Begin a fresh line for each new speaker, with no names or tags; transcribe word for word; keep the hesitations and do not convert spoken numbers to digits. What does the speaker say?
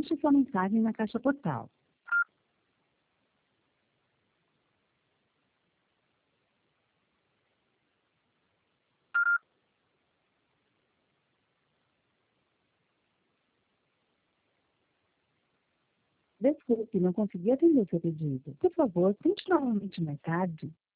Deixe sua mensagem na caixa postal. Desculpe, não consegui atender o seu pedido. Por favor, tente novamente mais tarde.